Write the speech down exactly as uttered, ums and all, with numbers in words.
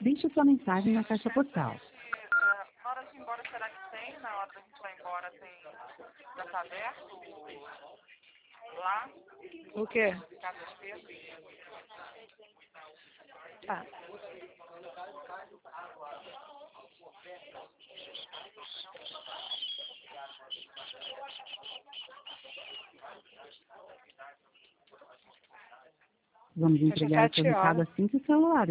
Deixe sua mensagem na caixa postal. Na hora de ir embora, será que tem? Na hora que a gente vai embora, tem. Já tá aberto? Lá? O quê? Casa de Pedro? Tá. Vamos Fecha entregar o sete seu recado horas. assim que o celular